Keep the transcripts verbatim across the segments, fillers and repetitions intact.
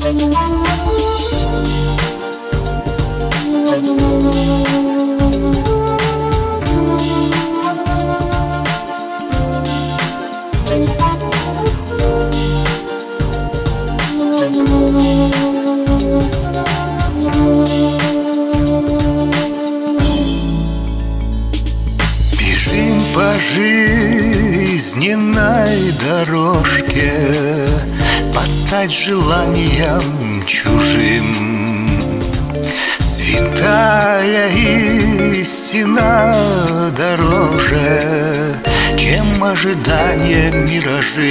Бежим по жизненной дорожке под стать желаниям чужим. Святая истина дороже, чем ожидания миражи.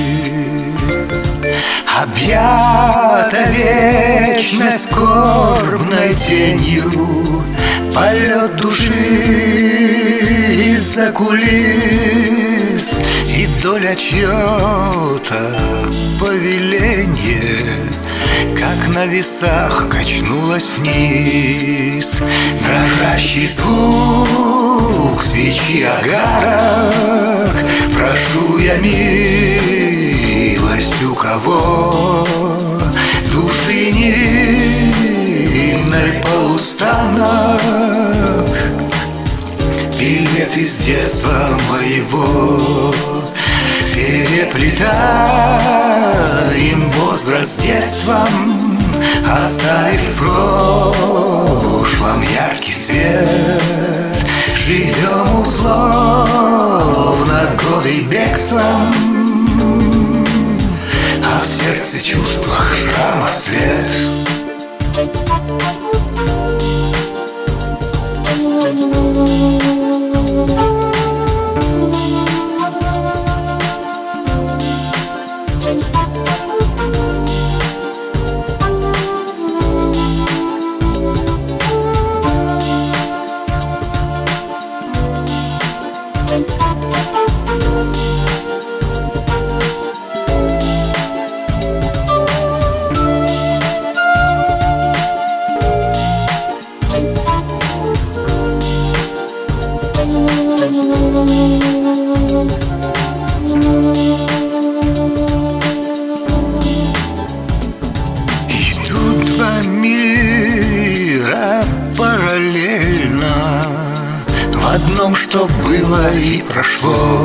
Объята вечной скорбной тенью полет души из-за кулис, и доля чьё-то повеление, как на весах, качнулась вниз. Дрожащий звук свечи огарок, прошу я милость у кого души невинной полустанок. Билет из детства моего переплетаем возраст с детством, оставив в прошлом яркий свет. Живем условно годы бегством, а в сердце чувствах шрамов след. Идут два мира параллельно, в одном, что было и прошло,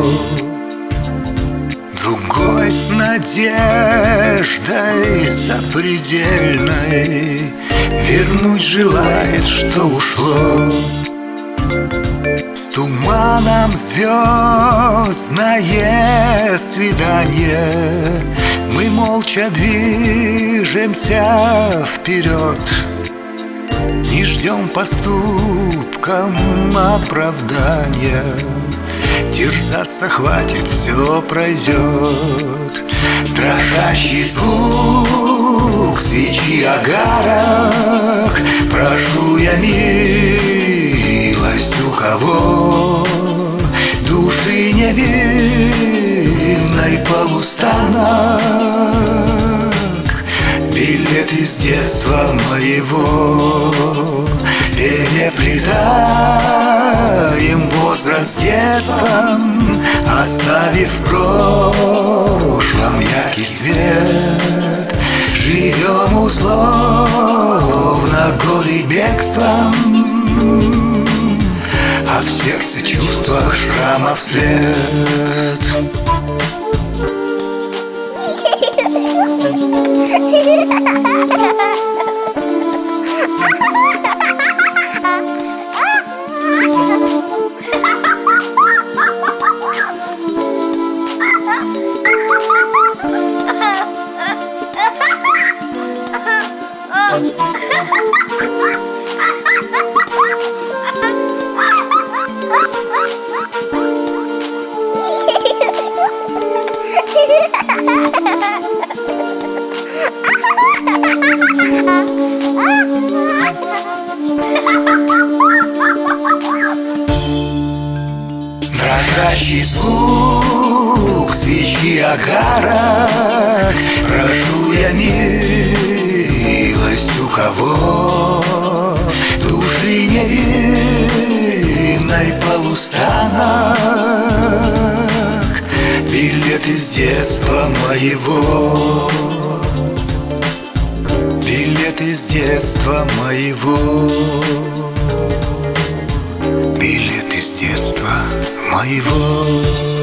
другой с надеждой запредельной вернуть желает, что ушло. С туманом звездное свидание, мы молча движемся вперед, не ждем поступкам оправдания. Терзаться хватит, все пройдет. Дрожащий звук свечи огарок, прошу я милость у кого души невинной полустанок. Билет из детства моего переплетаем возраст с детством, оставив в прошлом яркий свет. Живем условно годы бегством, а в сердце чувствах шрамов след. Дрожащий звук свечи огарок, прошу я милость у кого души невинной полустанок. Билет из детства моего из детства моего, билет из детства моего.